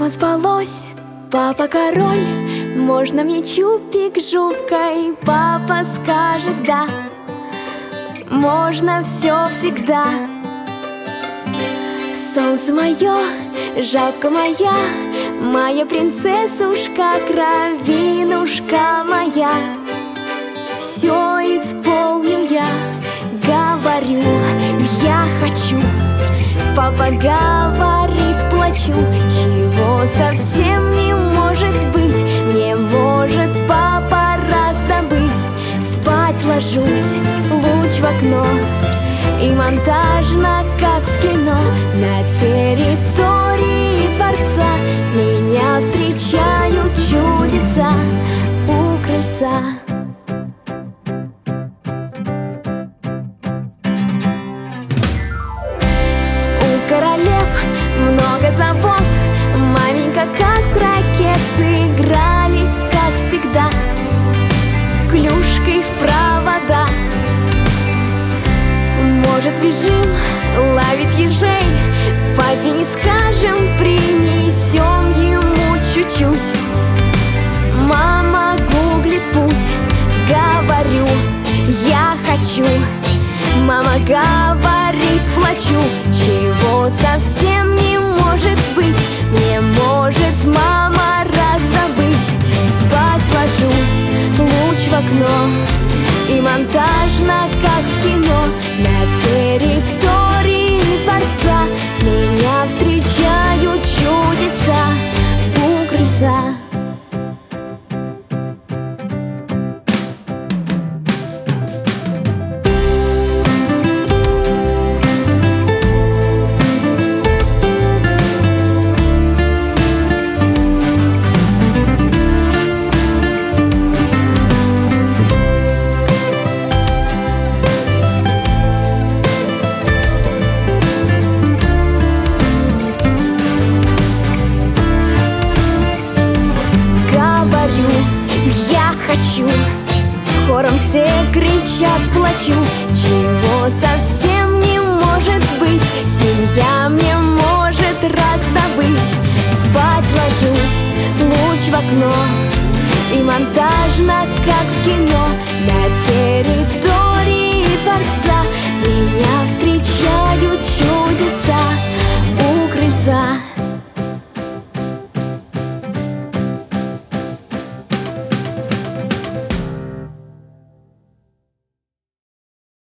Дома спалось, папа король. Можно мне чупик с жувкой? Папа скажет да. Можно все всегда. Солнце мое, жабка моя, моя принцессушка, кровинушка моя. Все исполню я, говорю, я хочу. Папа говорит, плачу, чего совсем не может быть. Не может папа раздобыть. Спать ложусь, луч в окно, и монтажно, как в кино, на территории дворца меня встречают чудеса у крыльца. У королев много забот. Маменька, как в крокет, сыграли, как всегда, клюшкой в провода. Может, сбежим ловить ежей? Папе не скажем, принесем ему чуть-чуть. Мама гуглит путь, говорю, я хочу. Мама говорит, плачу, чего совсем не может быть. Не может мама раздобыть. Спать ложусь, луч в окно, и монтажно, как в кино, на территории дворца меня встречают чудеса у крыльца. Я хочу, хором все кричат, плачу, чего совсем не может быть. Семья мне может раздобыть. Спать ложусь, луч в окно, и монтажно, как в кино, на территории